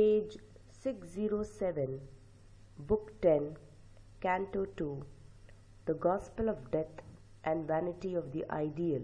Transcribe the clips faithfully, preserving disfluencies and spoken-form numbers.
Page six oh seven, Book ten, Canto two, The Gospel of Death and Vanity of the Ideal.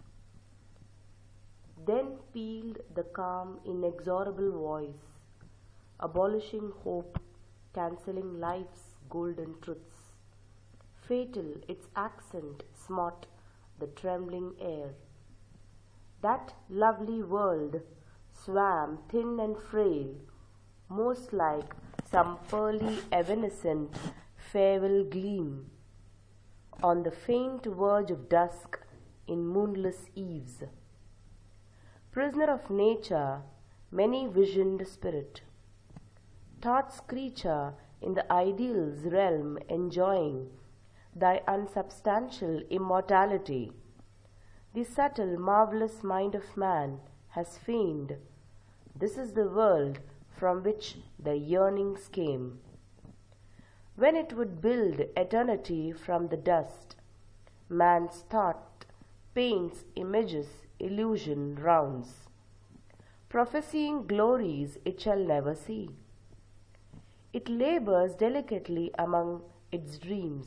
Then pealed the calm, inexorable voice, abolishing hope, cancelling life's golden truths. Fatal its accent smote the trembling air. That lovely world swam thin and frail, most like some pearly evanescent farewell gleam, on the faint verge of dusk in moonless eves. Prisoner of nature, many-visioned spirit, thought's creature in the ideal's realm enjoying thy unsubstantial immortality, the subtle, marvelous mind of man has feigned, this is the world from which the yearnings came. When it would build eternity from the dust, man's thought paints images, illusion rounds, prophesying glories it shall never see. It labors delicately among its dreams.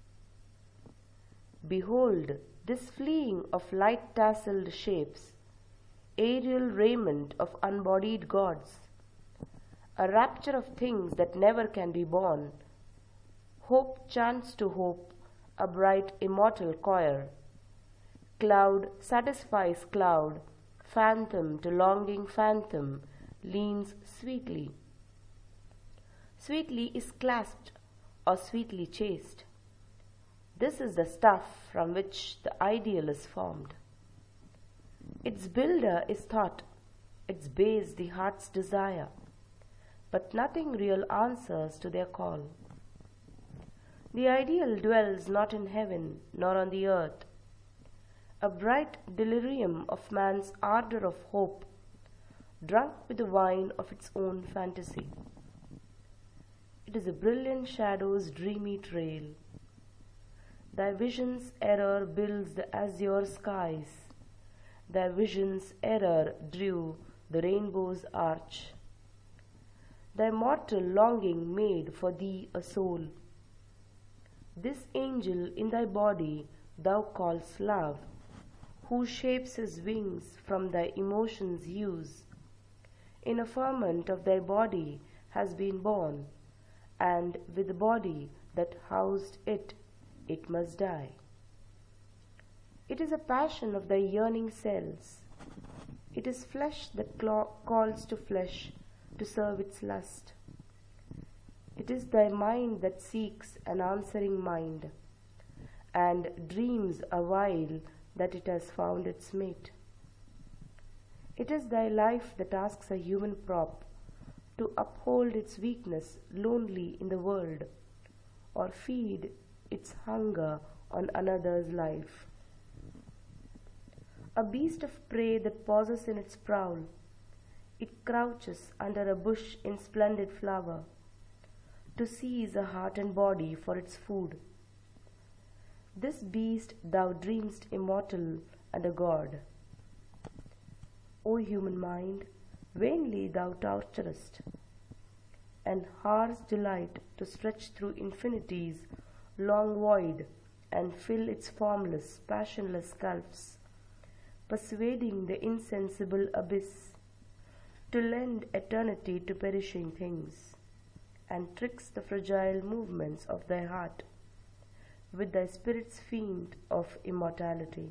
Behold this fleeing of light-tasselled shapes, aerial raiment of unbodied gods, a rapture of things that never can be born. Hope chants to hope, a bright immortal choir. Cloud satisfies cloud, phantom to longing phantom leans sweetly. Sweetly is clasped or sweetly chased. This is the stuff from which the ideal is formed. Its builder is thought, its base the heart's desire, but nothing real answers to their call. The ideal dwells not in heaven nor on the earth, a bright delirium of man's ardor of hope, drunk with the wine of its own fantasy. It is a brilliant shadow's dreamy trail. Thy vision's error builds the azure skies. Thy vision's error drew the rainbow's arch. Thy mortal longing made for thee a soul. This angel in thy body thou call'st love, who shapes his wings from thy emotions' hues, in a ferment of thy body has been born, and with the body that housed it, it must die. It is a passion of thy yearning cells. It is flesh that calls to flesh to serve its lust. It is thy mind that seeks an answering mind, and dreams awhile that it has found its mate. It is thy life that asks a human prop to uphold its weakness lonely in the world, or feed its hunger on another's life. A beast of prey that pauses in its prowl, it crouches under a bush in splendid flower, to seize a heart and body for its food. This beast thou dreamst immortal and a god. O human mind, vainly thou torturest, an hour's delight to stretch through infinity's long void and fill its formless, passionless gulfs, persuading the insensible abyss to lend eternity to perishing things, and tricks the fragile movements of thy heart with thy spirit's feint of immortality.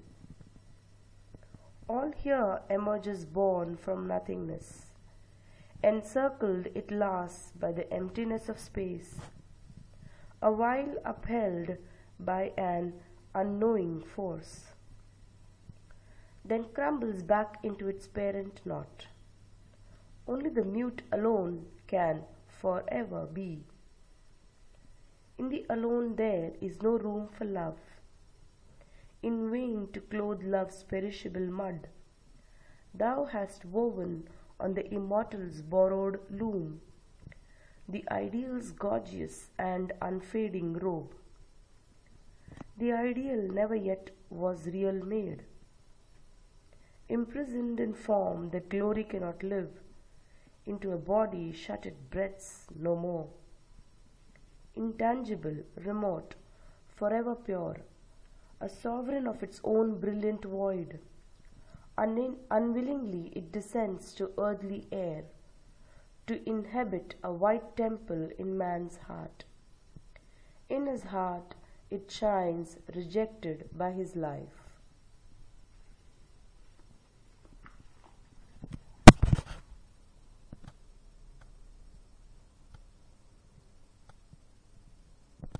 All here emerges born from nothingness, encircled it lasts by the emptiness of space, awhile upheld by an unknowing force, then crumbles back into its parent knot. Only the mute alone can forever be. In the alone there is no room for love. In vain to clothe love's perishable mud, thou hast woven on the immortal's borrowed loom the ideal's gorgeous and unfading robe. The ideal never yet was real made. Imprisoned in form that glory cannot live, into a body shut it breaths no more. Intangible, remote, forever pure, a sovereign of its own brilliant void. Un- unwillingly it descends to earthly air, to inhabit a white temple in man's heart. In his heart it shines, rejected by his life.